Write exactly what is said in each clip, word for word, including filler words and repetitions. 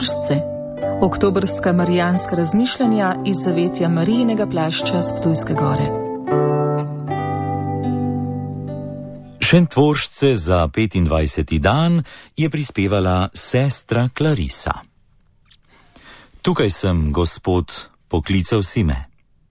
Šentvoržce, oktobrska marijanska razmišljanja iz zavetja Marijinega plašča s Ptujske gore. Šentvoržce za petindvajseti dan je prispevala sestra Klarisa. Tukaj sem, Gospod, poklical si me.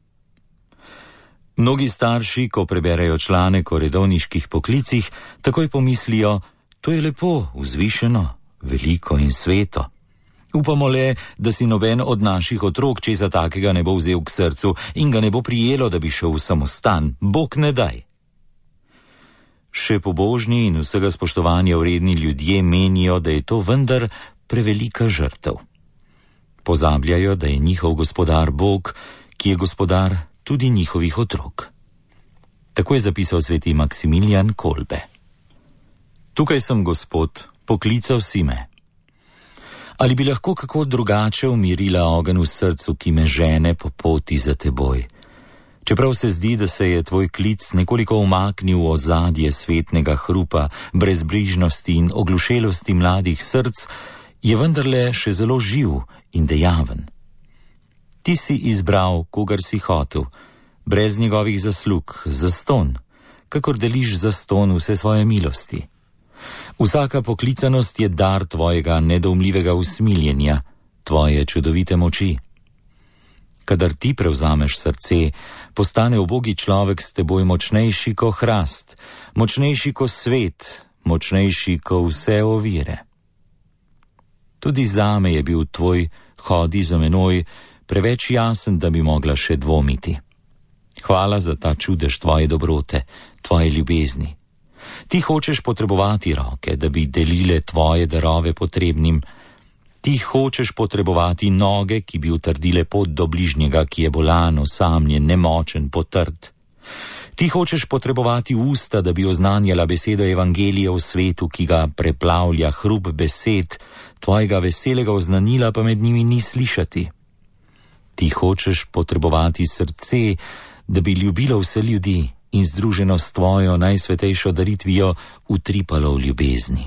Mnogi starši, ko preberejo članek o redovniških poklicih, takoj pomislijo, to je lepo, vzvišeno, veliko in sveto. Upamo le, da si noben od naših otrok česa takega ne bo vzel k srcu in ga ne bo prijelo, da bi šel v samostan. Bog ne daj. Še pobožni in vsega spoštovanja vredni ljudje menijo, da je to vendar prevelika žrtev. Pozabljajo, da je njihov gospodar Bog, ki je gospodar tudi njihovih otrok. Tako je zapisal sveti Maksimilijan Kolbe. Tukaj sem, Gospod, poklical si me. Ali bi lahko kako drugače umirila ogenj v srcu, ki me žene po poti za teboj? Čeprav se zdi, da se je tvoj klic nekoliko umaknil v ozadje svetnega hrupa, brezbrižnosti in oglušelosti mladih src, je vendarle še zelo živ in dejaven. Ti si izbral, kogar si hotel, brez njegovih zaslug, zaston, kakor deliš zaston vse svoje milosti. Vsaka poklicanost je dar tvojega nedoumljivega usmiljenja, tvoje čudovite moči. Kadar ti prevzameš srce, postane ubogi človek s teboj močnejši ko hrast, močnejši ko svet, močnejši ko vse ovire. Tudi zame je bil tvoj hodi za menoj preveč jasen, da bi mogla še dvomiti. Hvala za ta čudež tvoje dobrote, tvoje ljubezni. Ti hočeš potrebovati roke, da bi delile tvoje darove potrebnim. Ti hočeš potrebovati noge, ki bi utrdile pot do bližnjega, ki je bolan, osamljen, nemočen, potrd. Ti hočeš potrebovati usta, da bi oznanjala besedo evangelija v svetu, ki ga preplavlja hrup besed, tvojega veselega oznanila pa med njimi ni slišati. Ti hočeš potrebovati srce, da bi ljubilo vse ljudi in združeno s tvojo najsvetejšo daritvijo utripalo v ljubezni.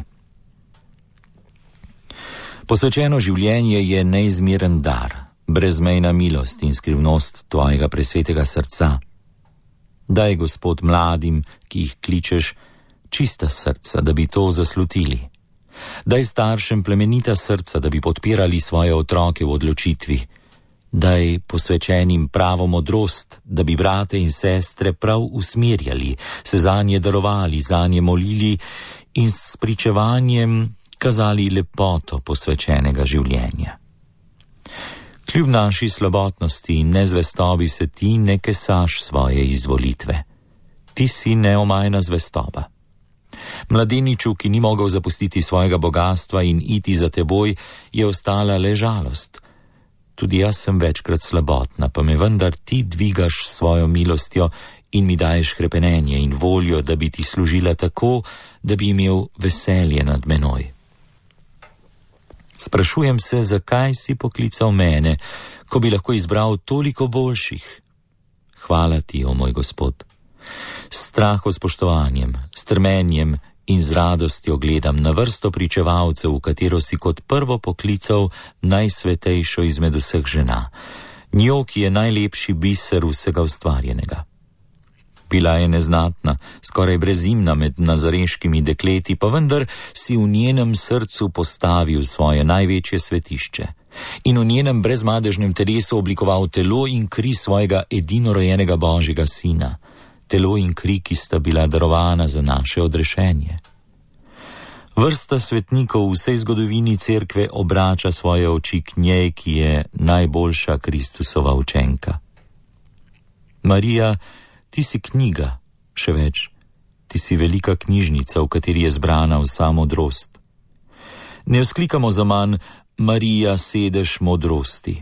Posvečeno življenje je neizmeren dar, brezmejna milost in skrivnost tvojega presvetega srca. Daj, Gospod, mladim, ki jih kličeš, čista srca, da bi to zaslutili. Daj staršem plemenita srca, da bi podpirali svoje otroke v odločitvi. Daj posvečenim pravo modrost, da bi brate in sestre prav usmerjali, se zanje darovali, zanje molili in s pričevanjem kazali lepoto posvečenega življenja. Kljub naši slabotnosti in nezvestobi se ti ne kesaš svoje izvolitve. Ti si neomajna zvestoba. Mladeniču, ki ni mogel zapustiti svojega bogastva in iti za teboj, je ostala le žalost. Tudi jaz sem večkrat slabotna, pa me vendar ti dvigaš svojo milostjo in mi daješ hrepenenje in voljo, da bi ti služila tako, da bi imel veselje nad menoj. Sprašujem se, zakaj si poklical mene, ko bi lahko izbral toliko boljših. Hvala ti, o moj Gospod. S strahospoštovanjem, strmenjem in z radostjo gledam na vrsto pričevalcev, v katero si kot prvo poklical najsvetejšo izmed vseh žena, njo, ki je najlepši biser vsega ustvarjenega. Bila je neznatna, skoraj brezimna med nazareškimi dekleti, pa vendar si v njenem srcu postavil svoje največje svetišče in v njenem brezmadežnem telesu oblikoval telo in kri svojega edinorojenega Božjega sina, telo in kri, ki sta bila darovana za naše odrešenje. Vrsta svetnikov v vsej zgodovini cerkve obrača svoje oči k njej, ki je najboljša Kristusova učenka. Marija, ti si knjiga, še več, ti si velika knjižnica, v kateri je zbrana vsa modrost. Ne vzklikamo zaman, Marija, sedež modrosti.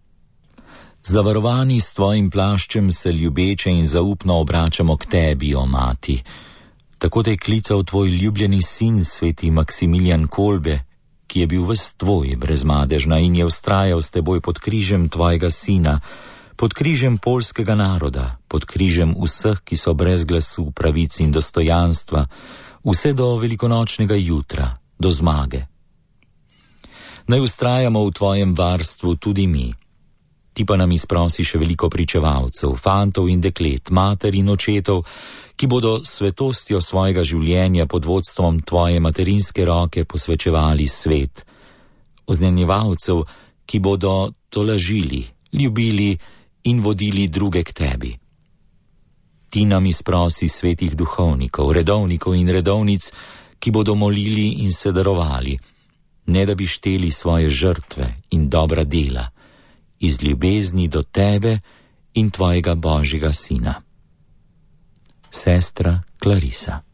Zavarovani s tvojim plaščem se ljubeče in zaupno obračamo k tebi, o mati. Tako te je klical tvoj ljubljeni sin, sveti Maksimilijan Kolbe, ki je bil ves tvoj brezmadežna in je vztrajal s teboj pod križem tvojega sina, pod križem poljskega naroda, pod križem vseh, ki so brez glasu, pravic in dostojanstva, vse do velikonočnega jutra, do zmage. Naj ustrajamo v tvojem varstvu tudi mi. Ti pa nam izprosi še veliko pričevalcev, fantov in deklet, mater in očetov, ki bodo svetostjo svojega življenja pod vodstvom tvoje materinske roke posvečevali svet. Oznanjevalcev, ki bodo tolažili, ljubili in vodili druge k tebi. Ti nam izprosi svetih duhovnikov, redovnikov in redovnic, ki bodo molili in se darovali, ne da bi šteli svoje žrtve in dobra dela, iz ljubezni do tebe in tvojega Božjega Sina. Sestra Clarisa.